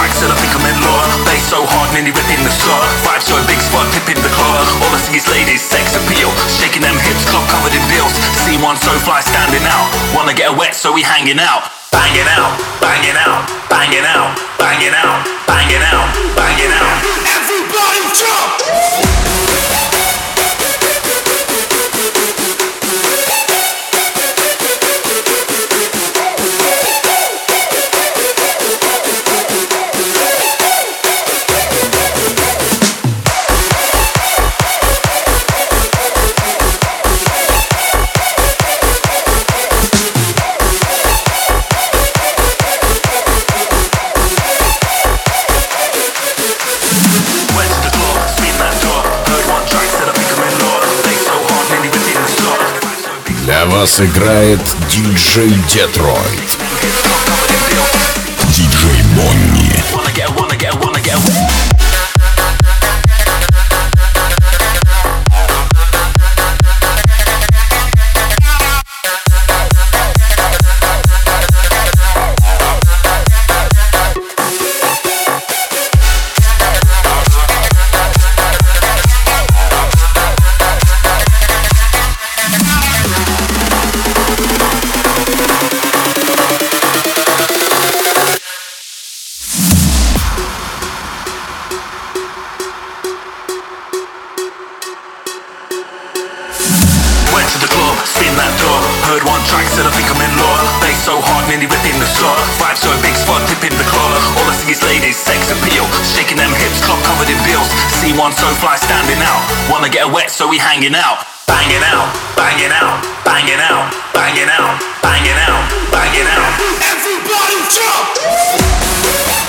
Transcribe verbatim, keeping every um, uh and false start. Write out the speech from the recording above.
tracks and I think I'm in law. Bass so hard, nearly ripping the slot. Vibe so big, spot tipping the club. All I see is ladies, sex appeal, shaking them hips, club covered in bills. See one so fly standing out. Wanna get wet, so we hanging out. Banging out, banging out, banging out, banging out, banging out, banging out. Everybody jump! Для вас играет диджей Детройт. Диджей Бонни. So fly standing out, wanna get wet, so we hanging out, banging out, banging out, banging out, banging out, banging out, banging out. Everybody jump!